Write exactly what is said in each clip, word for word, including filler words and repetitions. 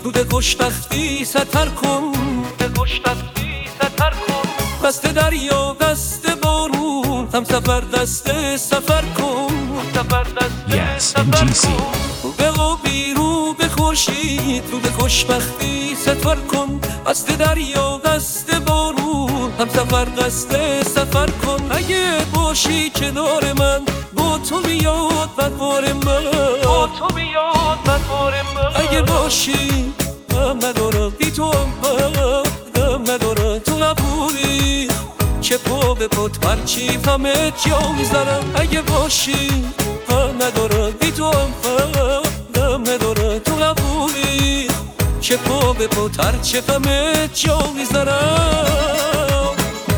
رود خوشبختی سفر کن، رود خوشبختی سفر کن. دست دریا دست بارون، هم سفر دست سفر کن، سفر دست سفر کن. به آبی رو به خورشید رود خوشبختی سفر کن. دست دریا دست بارون، هم سفر دست سفر کن. اگه باشی کنار من، با تو بیاد بهار من، با تو بیاد بهار من. اگه باشی غم ندارم، بی تو هم غم ندارم. تو نبودی که پا به پات پرچی همه جا میذارم. اگه باشی غم ندارم، بی تو هم غم ندارم. تو نبودی که پا به پات هرچه همه جا میذارم.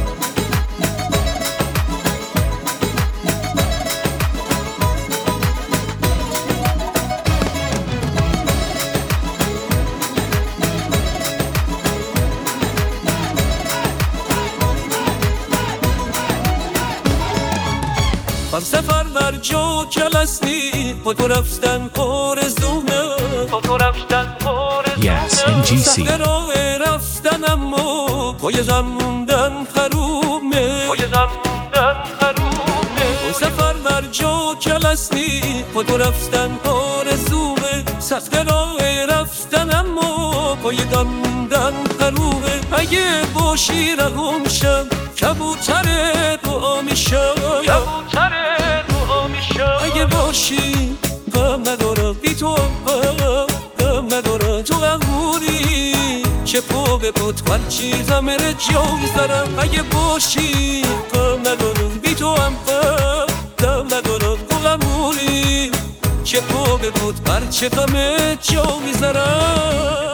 هم سفر بر جا جلستی، با تو رفتن آرزومه، با تو رفتن آرزومه. سخت راه رفتن اما پای غم موندن حرومه، پای غم موندن حرومه. هم سفر بر جا جلستی، با تو رفتن آرزومه. سخت راه رفتن اما پای غم موندن حرومه. اگه باشی رهام شم، کبوتر دعا میشم، کبوتر دعا میشم. اگه باشی غم ندارم، بی تو غم ندارم. تو غمونی که پا به پات هرچی غم را جا میذارم. اگه باشی غم ندارم، بی تو هم غم ندارم. تو غمونی که پا به پات هرچی غم جا میذارم.